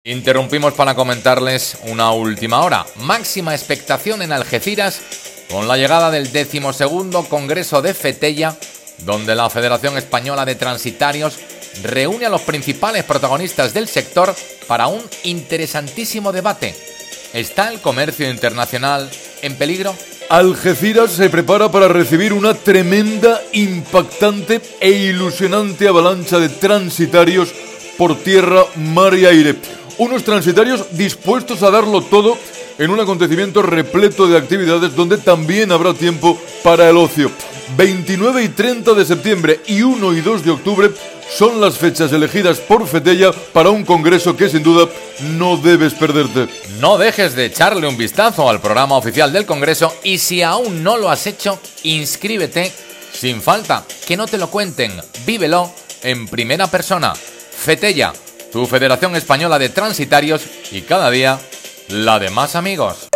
Interrumpimos para comentarles una última hora. Máxima expectación en Algeciras con la llegada del 12º Congreso de FETEIA, donde la Federación Española de Transitarios reúne a los principales protagonistas del sector para un interesantísimo debate. ¿Está el comercio internacional en peligro? Algeciras se prepara para recibir una tremenda, impactante e ilusionante avalancha de transitarios por tierra, mar y aire. Unos transitarios dispuestos a darlo todo en un acontecimiento repleto de actividades donde también habrá tiempo para el ocio. 29 y 30 de septiembre y 1 y 2 de octubre son las fechas elegidas por FETEIA para un congreso que sin duda no debes perderte. No dejes de echarle un vistazo al programa oficial del congreso y si aún no lo has hecho, inscríbete sin falta. Que no te lo cuenten, vívelo en primera persona. FETEIA, tu Federación Española de Transitarios, y cada día la de más amigos.